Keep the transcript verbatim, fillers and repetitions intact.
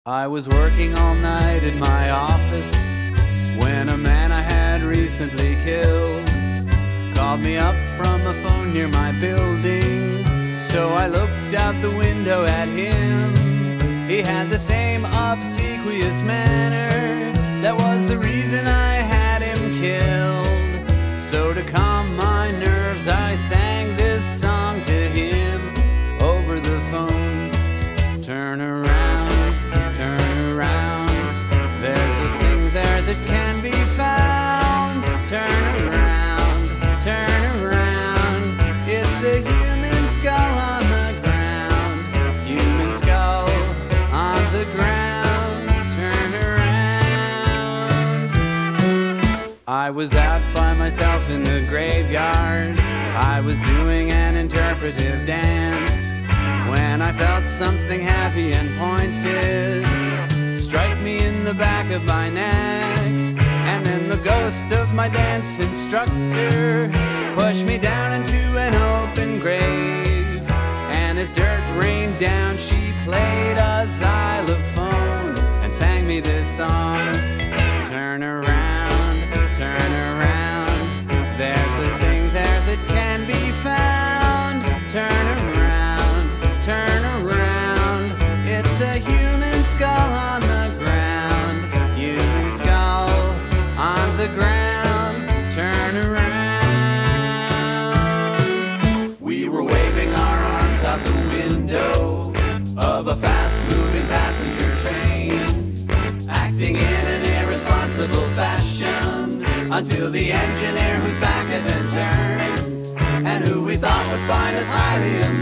I was working all night in my office when a man I had recently killed called me up from a phone near my building. So I looked out the window at him. He had the same obsequious manner that was the reason I had him killed. So to calm my nerves I sang this song to him over the phone. Turn around, turn around, there's a thing there that can be found. Turn around, turn around, it's a human skull on the ground. Human skull on the ground. Turn around. I was out by myself in the graveyard. I was doing an interpretive dance when I felt something heavy and pointed strike me in the back of my neck. And then the ghost of my dance instructor pushed me down into an open grave. And as dirt rained down, she played a xylophone and sang me this song. Turn around, turn around, there's a thing there that can be found. Turn around, turn around, it's a human skull on the ground. Human skull on the ground. Turn around. We were waving our arms out the window of a fast-moving passenger train, acting in an irresponsible fashion until the engineer whose back had been turned and who we thought would find us highly amused